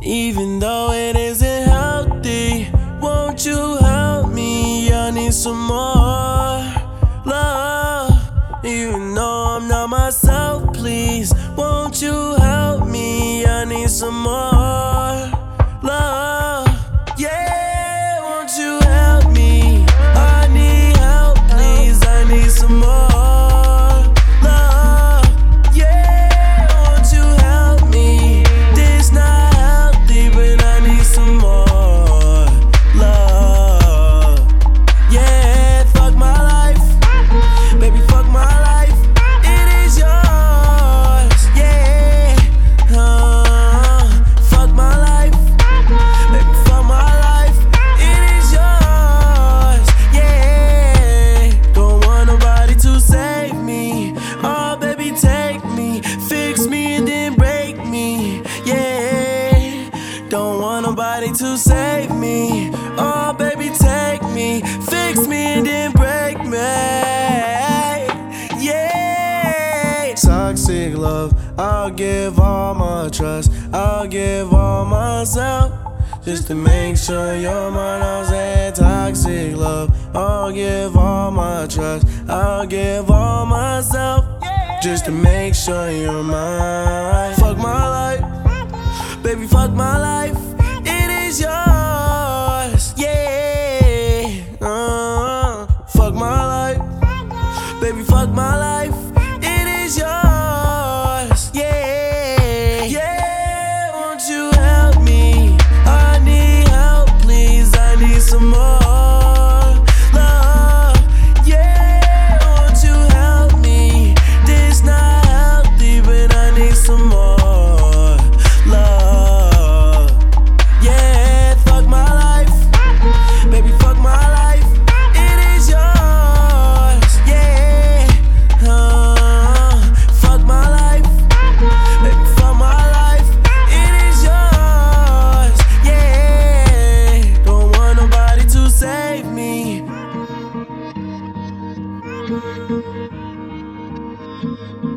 Even though it isn't healthy, won't you help me? I need some more love. Even though I'm not myself, please, won't you help me? I need some more love. Yeah, won't you help me? I need help, please. I need some more love. Yeah, won't you help me? This not healthy, but I need some more love. Yeah, fuck my life, baby, fuck my life. It is yours. Yeah, fuck my life, baby, fuck my life. It is yours. Yeah, don't want nobody to save me. Oh, baby, take me, fix me, and then break me. Yeah, don't want nobody to save me. Oh, baby, take me, fix me, and then break me. Yeah, toxic love, I'll give all my trust, I'll give all myself, just to make sure you're mine. I said toxic love, I'll give all my trust, I'll give all myself, just to make sure you're mine. Fuck my life, baby, fuck my life. It is yours. Yeah, fuck my life, baby, fuck my life. It is yours. Yeah, yeah, won't you help me? I need help, please. I need some more love. Yeah, won't you help me? This not healthy, but I need some more love. Yeah, fuck my life, baby, fuck my life. It is yours. Yeah, fuck my life, baby, fuck my life. It is yours. Yeah, don't want nobody to save me.